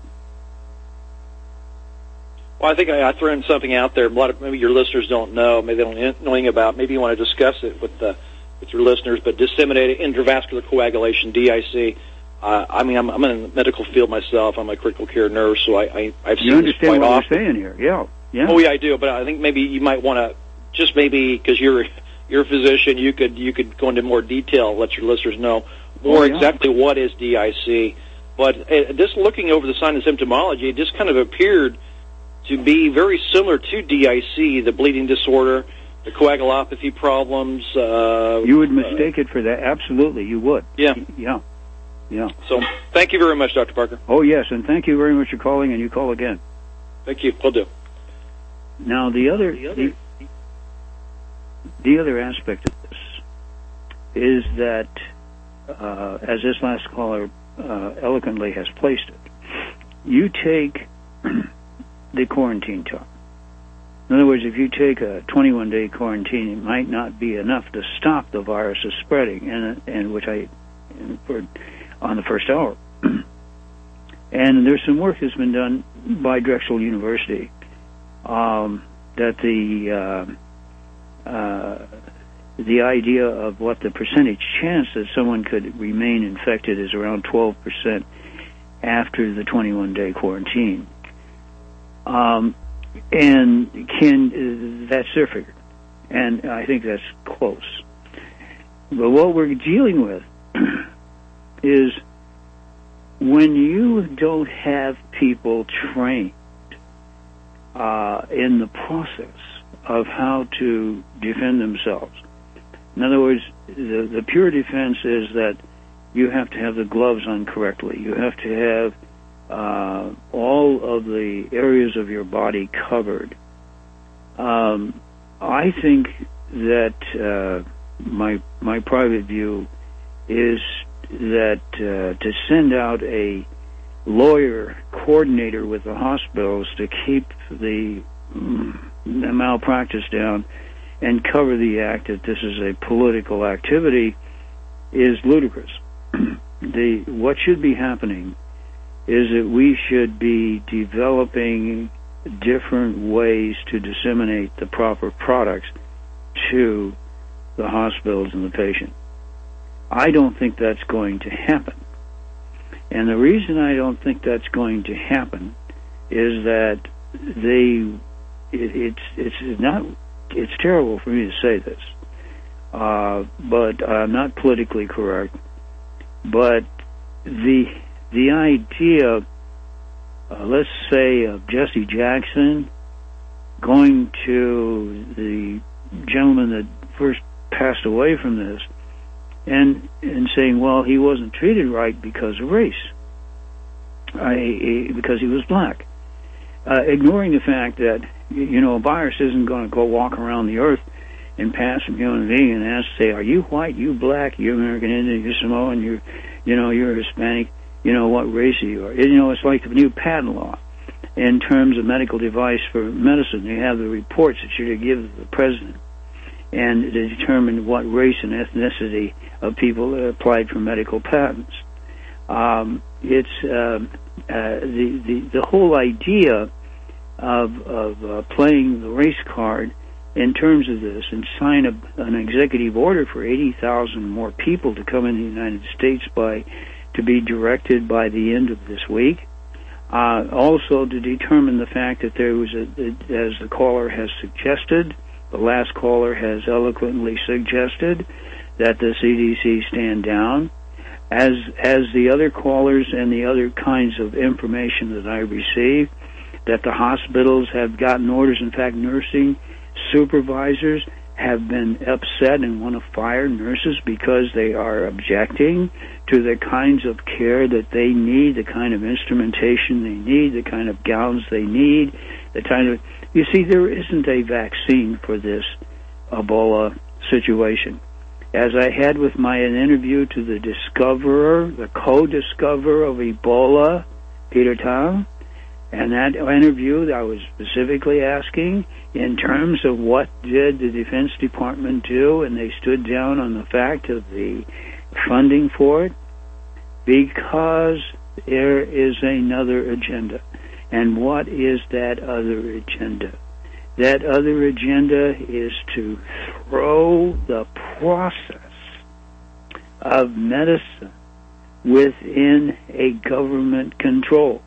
Well, I think I, I threw in something out there. A lot of maybe your listeners don't know, maybe they don't know anything about. Maybe you want to discuss it with the, with your listeners. But disseminated intravascular coagulation, D I C. Uh, I mean, I'm, I'm in the medical field myself. I'm a critical care nurse, so I, I I've seen you this understand quite what often. we're saying here? Yeah, yeah. Oh, yeah, I do. But I think maybe you might want to just maybe because you're you're a physician, you could you could go into more detail, let your listeners know more oh, yeah. exactly what is D I C. But uh, just looking over the sign and symptomology, it just kind of appeared to be very similar to D I C, the bleeding disorder, the coagulopathy problems. Uh, you would mistake uh, it for that. Absolutely, you would. Yeah. Yeah. Yeah. So thank you very much, Doctor Parker. Oh, yes, and thank you very much for calling, and you call again. Thank you. Will do. Now, the other, the other, the, the other aspect of this is that, uh, as this last caller uh, eloquently has placed it, you take the quarantine time. In other words, if you take a twenty-one day quarantine, it might not be enough to stop the virus spreading, and and which I, and for, on the first hour. And there's some work that's been done by Drexel University um, that the uh, uh, the idea of what the percentage chance that someone could remain infected is around twelve percent after the twenty-one day quarantine. Um, and can uh, that's their figure, and I think that's close. But what we're dealing with is when you don't have people trained uh, in the process of how to defend themselves. In other words, the, the pure defense is that you have to have the gloves on correctly. You have to have uh, all of the areas of your body covered. Um, I think that uh, my my private view is that uh, to send out a lawyer coordinator with the hospitals to keep the, mm, the malpractice down and cover the act that this is a political activity is ludicrous. the what should be happening is that we should be developing different ways to disseminate the proper products to the hospitals and the patient. I don't think that's going to happen. And the reason I don't think that's going to happen is that they, it, it's, it's not, it's terrible for me to say this, uh, but I'm not politically correct, but the, the idea, uh, let's say, of Jesse Jackson going to the gentleman that first passed away from this, and and saying, well, he wasn't treated right because of race, I, because he was black, uh, ignoring the fact that, you know, a virus isn't going to go walk around the earth and pass from human being and ask, say, are you white, you black, you American Indian, you Samoan, you, you know, you're Hispanic, you know, what race are you? You know, it's like the new patent law in terms of medical device for medicine. They have the reports that you're to give the president and to determine what race and ethnicity of people that applied for medical patents. Um, it's uh, uh, the, the the whole idea of of uh, playing the race card in terms of this, and sign a, an executive order for eighty thousand more people to come in the United States by to be directed by the end of this week. Uh, also, to determine the fact that there was a, as the caller has suggested. The last caller has eloquently suggested that the C D C stand down, as as the other callers and the other kinds of information that I receive, that the hospitals have gotten orders. In fact, nursing supervisors have been upset and want to fire nurses because they are objecting to the kinds of care that they need, the kind of instrumentation they need, the kind of gowns they need, the kind of... You see, there isn't a vaccine for this Ebola situation. As I had with my interview to the discoverer, the co-discoverer of Ebola, Peter Tong, and that interview I was specifically asking in terms of what did the Defense Department do, and they stood down on the fact of the funding for it, because there is another agenda. And what is that other agenda? That other agenda is to throw the process of medicine within a government control.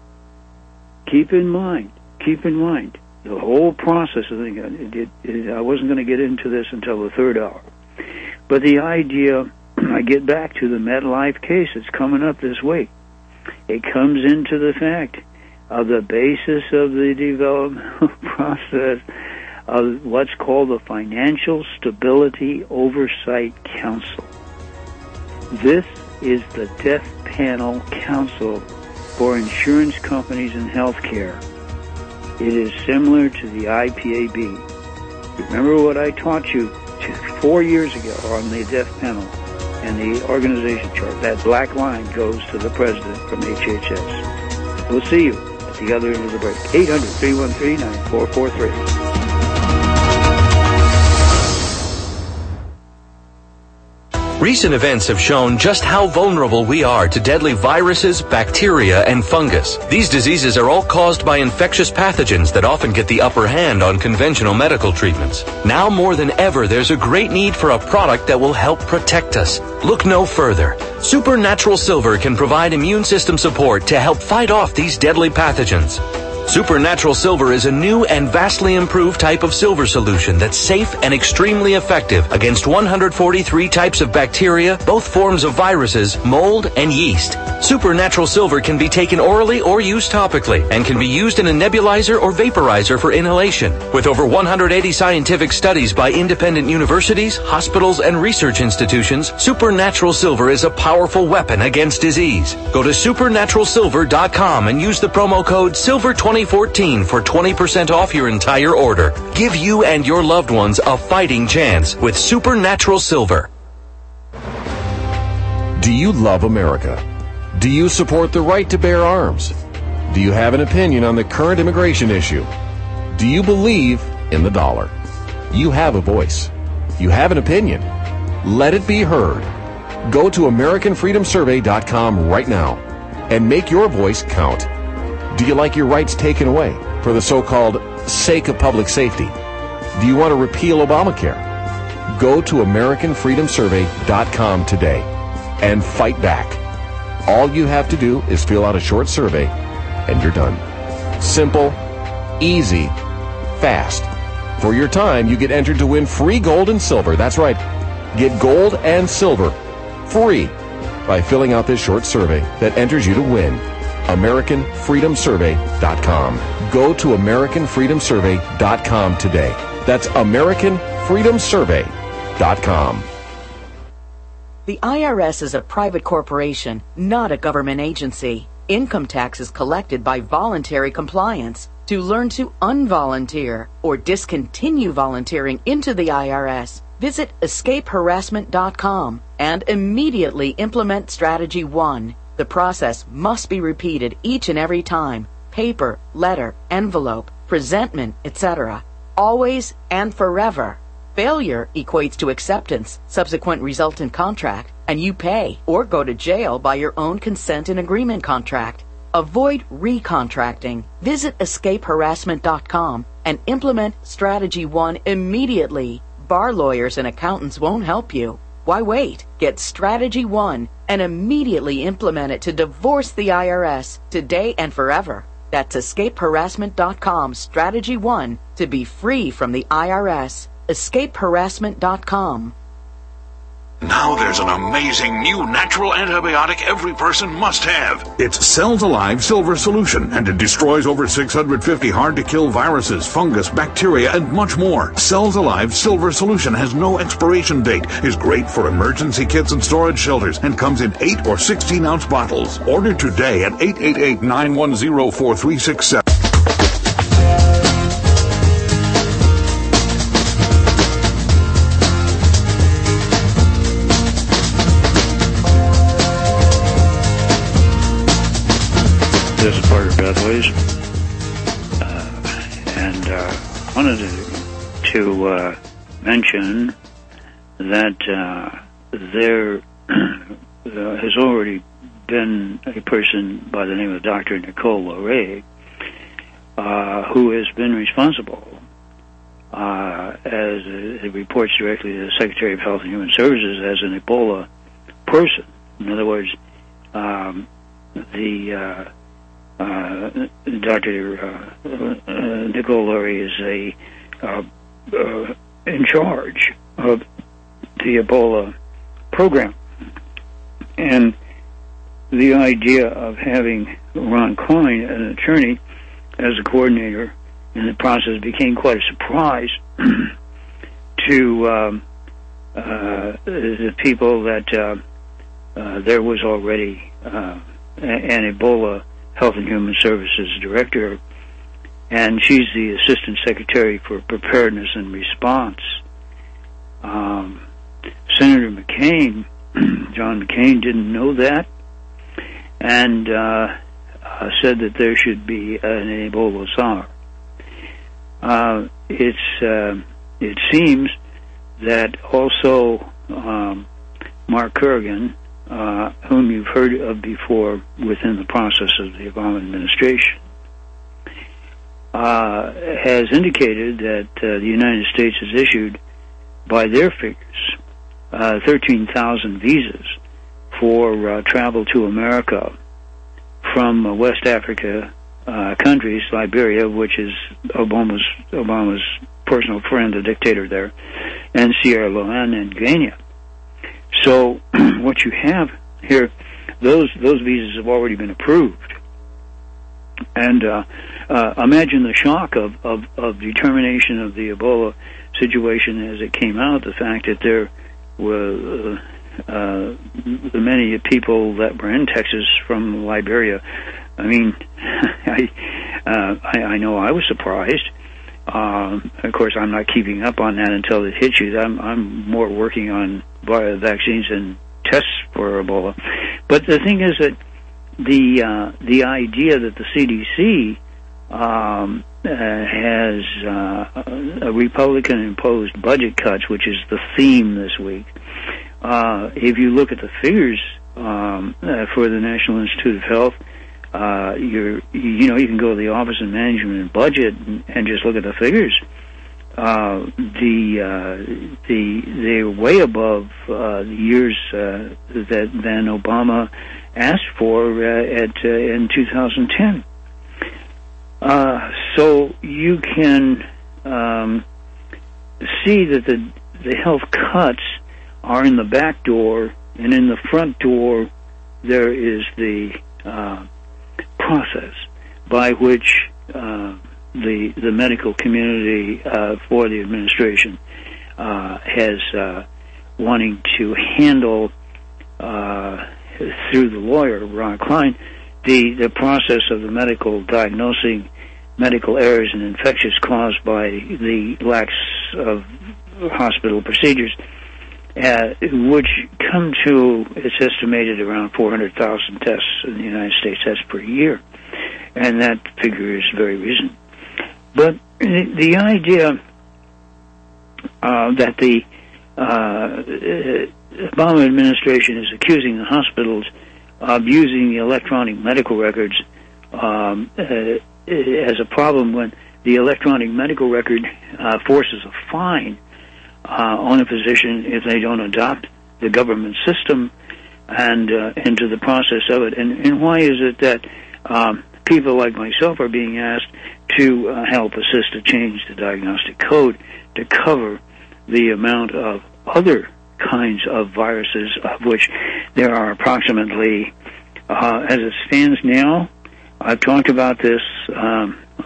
Keep in mind, keep in mind, the whole process, I think, it, it, it, I wasn't going to get into this until the third hour, but the idea, I get back to the MetLife case that's coming up this week. It comes into the fact of the basis of the development process of what's called the Financial Stability Oversight Council. This is the Death Panel Council for insurance companies and healthcare. It is similar to the I P A B. Remember what I taught you four years ago on the death panel and the organization chart. That black line goes to the president from H H S. We'll see you at the other end of the break. eight hundred, three one three, nine four four three. Recent events have shown just how vulnerable we are to deadly viruses, bacteria, and fungus. These diseases are all caused by infectious pathogens that often get the upper hand on conventional medical treatments. Now more than ever, there's a great need for a product that will help protect us. Look no further. Supernatural Silver can provide immune system support to help fight off these deadly pathogens. Supernatural Silver is a new and vastly improved type of silver solution that's safe and extremely effective against one hundred forty-three types of bacteria, both forms of viruses, mold, and yeast. Supernatural Silver can be taken orally or used topically and can be used in a nebulizer or vaporizer for inhalation. With over one hundred eighty scientific studies by independent universities, hospitals, and research institutions, Supernatural Silver is a powerful weapon against disease. Go to supernatural silver dot com and use the promo code silver twenty fourteen for twenty percent off your entire order. Give you and your loved ones a fighting chance with Supernatural Silver. Do you love America? Do you support the right to bear arms? Do you have an opinion on the current immigration issue? Do you believe in the dollar? You have a voice. You have an opinion. Let it be heard. Go to American Freedom Survey dot com right now and make your voice count. Do you like your rights taken away for the so-called sake of public safety? Do you want to repeal Obamacare? Go to American Freedom Survey dot com today and fight back. All you have to do is fill out a short survey and you're done. Simple, easy, fast. For your time, you get entered to win free gold and silver. That's right. Get gold and silver free by filling out this short survey that enters you to win. American Freedom Survey dot com. Go to American Freedom Survey dot com today. That's American Freedom Survey dot com. The I R S is a private corporation, not a government agency. Income tax is collected by voluntary compliance. To learn to unvolunteer or discontinue volunteering into the I R S, visit escape harassment dot com and immediately implement Strategy one. The process must be repeated each and every time. Paper, letter, envelope, presentment, et cetera. Always and forever. Failure equates to acceptance, subsequent resultant contract, and you pay or go to jail by your own consent and agreement contract. Avoid recontracting. Visit escape harassment dot com and implement Strategy one immediately. Bar lawyers and accountants won't help you. Why wait? Get Strategy one and immediately implement it to divorce the I R S today and forever. That's escape harassment dot com Strategy one to be free from the I R S. escape harassment dot com. Now there's an amazing new natural antibiotic every person must have. It's Cells Alive Silver Solution, and it destroys over six hundred fifty hard-to-kill viruses, fungus, bacteria, and much more. Cells Alive Silver Solution has no expiration date, is great for emergency kits and storage shelters, and comes in eight or sixteen-ounce bottles. Order today at eight eight eight, nine one zero, four three six seven. This is Parker Pathways, uh, and uh, wanted to, to uh, mention that uh, there uh, has already been a person by the name of Doctor Nicole Loré uh, who has been responsible, uh, as it reports directly to the Secretary of Health and Human Services, as an Ebola person. In other words, um, the uh, Uh, Doctor Uh, uh, Nicole Loré is a uh, uh, in charge of the Ebola program, and the idea of having Ron Klein, an attorney, as a coordinator in the process became quite a surprise to um, uh, the people that uh, uh, there was already uh, an Ebola Health and Human Services Director, and she's the Assistant Secretary for Preparedness and Response. Um, Senator McCain, John McCain, didn't know that, and uh, uh, said that there should be an Ebola czar. Uh, it's uh, it seems that also um, Mark Kerrigan, uh, whom you've heard of before within the process of the Obama administration, uh, has indicated that uh, the United States has issued, by their figures, uh, thirteen thousand visas for uh, travel to America from uh, West Africa uh, countries, Liberia, which is Obama's Obama's personal friend, the dictator there, and Sierra Leone and Guinea. So what you have here, those those visas have already been approved. And uh, uh, imagine the shock of, of, of determination of the Ebola situation as it came out, the fact that there were uh, uh, the many people that were in Texas from Liberia. I mean, I, uh, I, I know I was surprised. Um, of course, I'm not keeping up on that until it hits you. I'm, I'm more working on vaccines and tests for Ebola. But the thing is that the uh, the idea that the C D C um, uh, has uh, a Republican-imposed budget cuts, which is the theme this week. Uh, if you look at the figures um, uh, for the National Institute of Health, Uh, you're, you know, you can go to the Office of Management and Budget and, and just look at the figures. Uh, the, uh, the, they're way above, uh, the years, uh, that, than Obama asked for, uh, at, uh, in two thousand ten. Uh, so you can, um, see that the, the health cuts are in the back door, and in the front door, there is the, uh, process by which uh, the the medical community uh, for the administration uh, has uh, wanting to handle uh, through the lawyer Ron Klein the the process of the medical diagnosing medical errors and infections caused by the lack of hospital procedures, Uh, which come to, it's estimated around four hundred thousand tests in the United States tests per year. And that figure is very recent. But the, the idea uh, that the uh, Obama administration is accusing the hospitals of using the electronic medical records um, uh, as a problem when the electronic medical record uh, forces a fine Uh, on a physician if they don't adopt the government system and uh, into the process of it. And, and why is it that um, people like myself are being asked to uh, help assist to change the diagnostic code to cover the amount of other kinds of viruses, of which there are approximately, uh, as it stands now, I've talked about this um,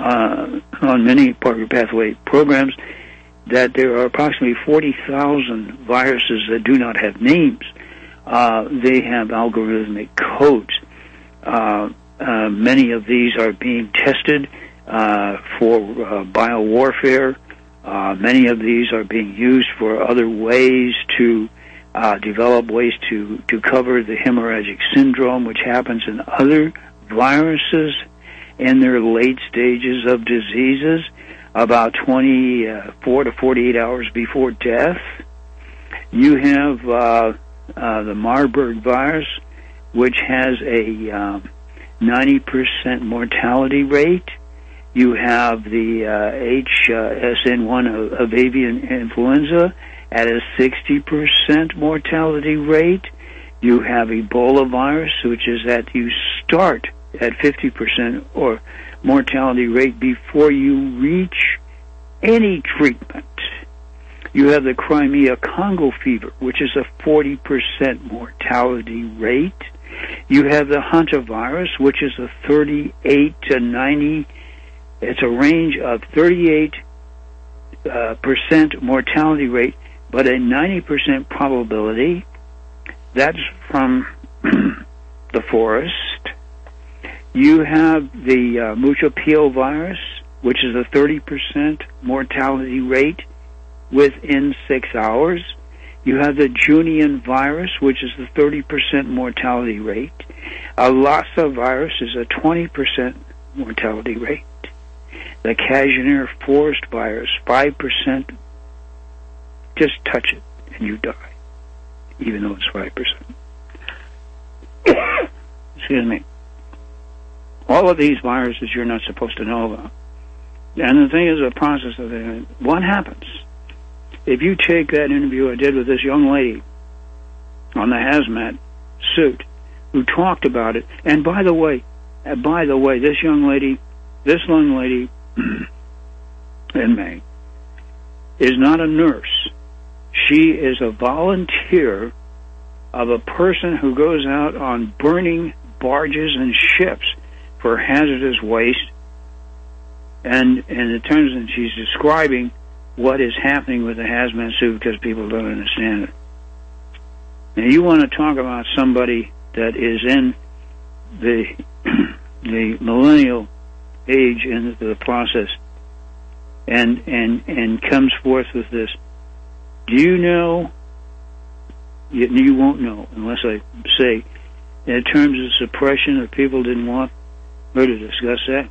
uh, on many Parker Pathway programs, that there are approximately forty thousand viruses that do not have names. Uh, they have algorithmic codes. Uh, uh, many of these are being tested uh, for uh, biowarfare. Uh, many of these are being used for other ways to uh, develop ways to, to cover the hemorrhagic syndrome, which happens in other viruses in their late stages of diseases, about twenty-four to forty-eight hours before death. You have uh, uh, the Marburg virus, which has a um, ninety percent mortality rate. You have the uh, H S N one of, of avian influenza at a sixty percent mortality rate. You have Ebola virus, which is that you start at fifty percent or mortality rate before you reach any treatment. You have the Crimea Congo fever, which is a forty percent mortality rate. You have the hantavirus, which is a thirty-eight to ninety, it's a range of thirty-eight uh, percent mortality rate, but a ninety percent probability. That's from the forest. You have the uh, Mucopio virus, which is a thirty percent mortality rate within six hours. You have the Junian virus, which is the thirty percent mortality rate. A Lassa virus is a twenty percent mortality rate. The Cashmere forest virus, five percent. Just touch it and you die. even though it's five percent. Excuse me. All of these viruses you're not supposed to know about. And the thing is, the process of it, what happens? If you take that interview I did with this young lady on the hazmat suit who talked about it, and by the way, uh, by the way, this young lady, this young lady in May is not a nurse. She is a volunteer of a person who goes out on burning barges and ships for hazardous waste, and and it turns and she's describing what is happening with the hazmat suit because people don't understand it. Now you want to talk about somebody that is in the the millennial age into the process and and and comes forth with this. Do you know? You, you won't know unless I say, in terms of suppression, if people didn't want her to discuss that.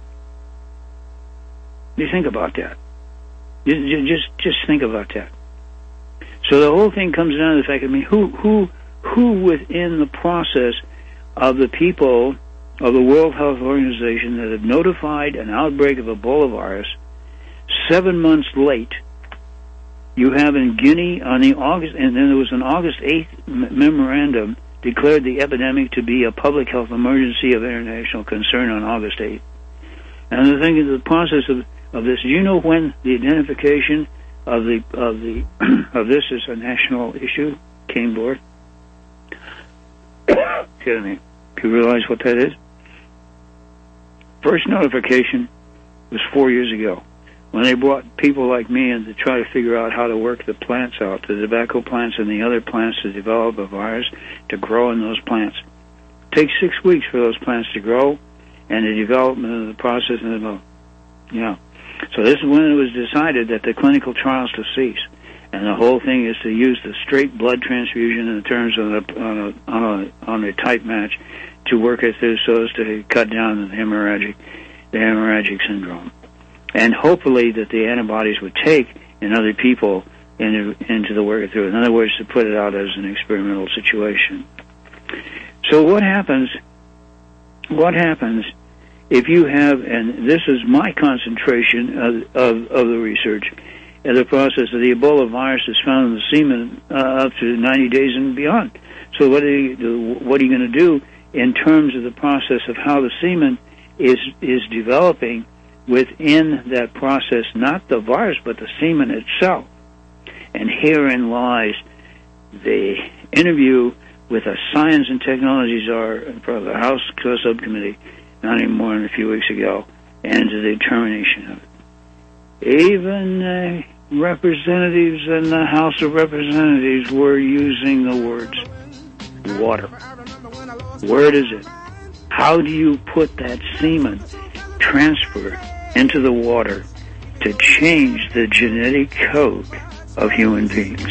You think about that. You, you just just think about that. So the whole thing comes down to the fact, I mean, who who who within the process of the people of the World Health Organization that have notified an outbreak of Ebola virus seven months late. You have in Guinea on the August, and then there was an August eighth memorandum declared the epidemic to be a public health emergency of international concern on August eighth. And the thing is, the process of, of this, do you know when the identification of the of the of this as a national issue came forth? Excuse me. Do you realize what that is? First notification was four years ago, when they brought people like me in to try to figure out how to work the plants out, the tobacco plants and the other plants to develop a virus to grow in those plants. It takes six weeks for those plants to grow, and the development of the process and the, you know. So this is when it was decided that the clinical trials to cease, and the whole thing is to use the straight blood transfusion in terms of the, on a on a on a type match to work it through so as to cut down the hemorrhagic the hemorrhagic syndrome. And hopefully that the antibodies would take in other people into, into the work through. In other words, to put it out as an experimental situation. So what happens, what happens if you have, and this is my concentration of, of, of the research, and the process of the Ebola virus is found in the semen uh, up to ninety days and beyond. So what are you, what are you going to do in terms of the process of how the semen is is developing within that process, not the virus, but the semen itself? And herein lies the interview with a science and technology czar in front of the House subcommittee not even more than a few weeks ago, and the determination of it. Even uh, representatives in the House of Representatives were using the words water. Where is it? How do you put that semen transfer into the water to change the genetic code of human beings?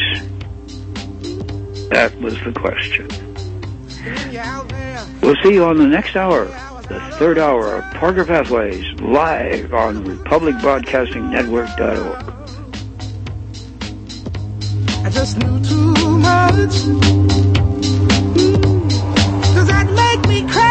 That was the question. We'll see you on the next hour, the third hour of Parker Pathways, live on Republic Broadcasting Network dot org. I just knew too much. Does that make me crazy?